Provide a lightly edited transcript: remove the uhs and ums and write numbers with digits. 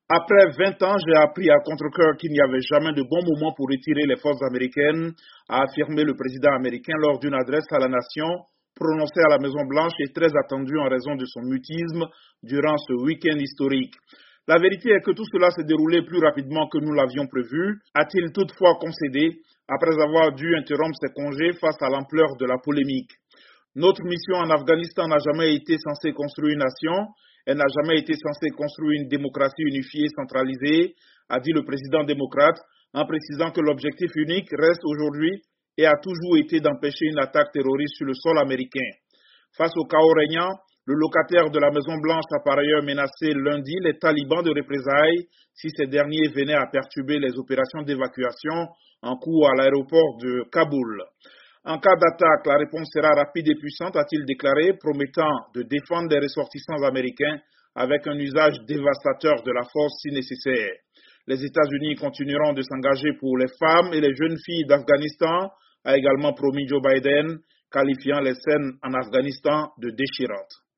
Après 20 ans, j'ai appris à contre-cœur qu'il n'y avait jamais de bon moment pour retirer les forces américaines, a affirmé le président américain lors d'une adresse à la nation prononcée à la Maison-Blanche et très attendue en raison de son mutisme durant ce week-end historique. La vérité est que tout cela s'est déroulé plus rapidement que nous l'avions prévu, a-t-il toutefois concédé, après avoir dû interrompre ses congés face à l'ampleur de la polémique. Notre mission en Afghanistan n'a jamais été censée construire une nation, elle n'a jamais été censée construire une démocratie unifiée et centralisée, a dit le président démocrate, en précisant que l'objectif unique reste aujourd'hui et a toujours été d'empêcher une attaque terroriste sur le sol américain. Face au chaos régnant, le locataire de la Maison-Blanche a par ailleurs menacé lundi les talibans de représailles si ces derniers venaient à perturber les opérations d'évacuation en cours à l'aéroport de Kaboul. En cas d'attaque, la réponse sera rapide et puissante, a-t-il déclaré, promettant de défendre les ressortissants américains avec un usage dévastateur de la force si nécessaire. Les États-Unis continueront de s'engager pour les femmes et les jeunes filles d'Afghanistan, a également promis Joe Biden, qualifiant les scènes en Afghanistan de déchirantes.